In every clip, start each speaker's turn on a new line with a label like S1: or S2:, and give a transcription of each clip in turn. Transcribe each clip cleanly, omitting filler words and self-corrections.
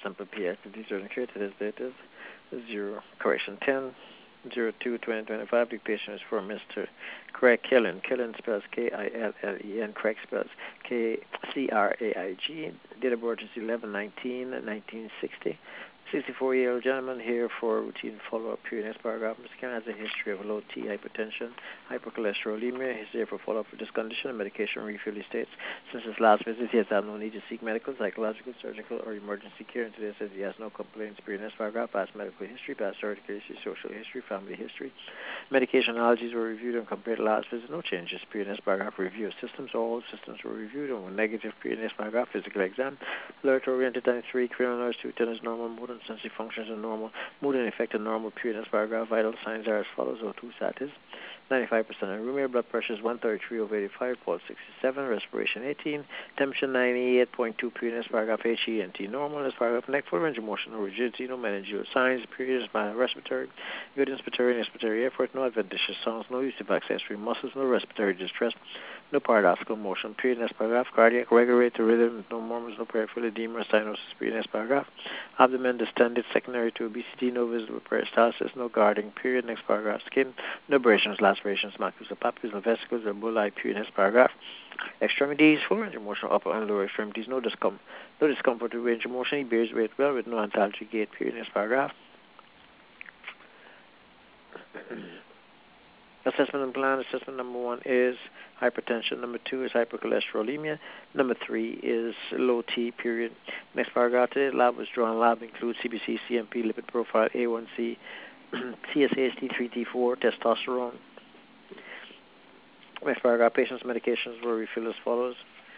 S1: simple P activities are incurred. Today's date is 10/02/2025. The patient is for Mr. Craig Killen. Killen spells Killen. Craig spells Craig. Date of birth is 11/19/1960. 64-year-old gentleman here for routine follow-up period. Next paragraph. Mr. Killen has a history of low T, hypertension, hypercholesterolemia. History for follow-up for this condition and medication refill. He states, since his last visit, he has had no need to seek medical, psychological, surgical, or emergency care. And today says he has no complaints. Period. Next paragraph. Past medical history, past surgical history, social history, family history. Medication allergies were reviewed and compared to last visit. No changes. Period. Next paragraph. Review of systems. All systems were reviewed and were negative. Period. Next paragraph. Physical exam. Alert-oriented 93. Cranial nerves 210 is normal. Mood and sensory functions are normal. Mood and effect are normal. Period. Next paragraph. Vital signs are as follows. O2 status 95% anemia. Blood pressure is 133/85. Pulse 67. Respiration 18. Temperature 98.2. Period. Next paragraph. HENT normal. Next paragraph. Neck full range of motion. No rigidity. No meningeal signs. Period. Respiratory. Good inspiratory and expiratory effort. No adventitious sounds. No use of accessory muscles. No respiratory distress. No paradoxical motion. Period. Next paragraph. Cardiac regulate the rhythm. No murmurs. No peripheral edema or cyanosis. Period. Next paragraph. Abdomen distended secondary to obesity. No visible peristalsis. No guarding. Period. Next paragraph. Skin. No abrasions, lacerations, macules, or papules, or vesicles, or bullae. Period. Next paragraph. Extremities. Full range of motion. Upper and lower extremities. No discomfort with range of motion. He bears weight well with no antalgic gait. Period. Next paragraph. Assessment and plan. Assessment number 1 is hypertension. Number 2 is hypercholesterolemia. Number 3 is low T. Period. Next paragraph. Today, lab was drawn. Lab includes CBC, CMP, lipid profile, A1C, TSH, T3, T4, testosterone. Next paragraph. Patient's medications were refilled as follows.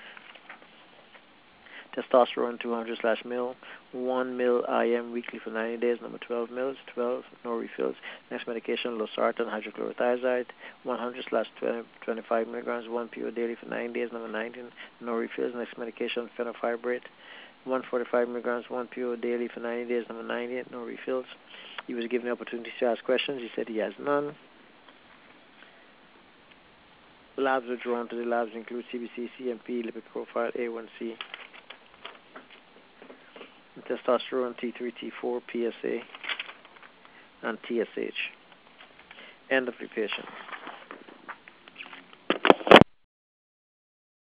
S1: Testosterone 200/ml, 1 ml IM weekly for 90 days. Number 12 mils, 12, no refills. Next medication, losartan hydrochlorothiazide, 100/25 milligrams, 1 PO daily for 9 days. Number 19, no refills. Next medication, fenofibrate, 145 milligrams, 1 PO daily for 90 days. Number 90, no refills. He was given the opportunity to ask questions. He said he has none. The labs are drawn. To the labs include CBC, CMP, lipid profile, A1C, testosterone, T3, T4, PSA, and TSH. End of the patient.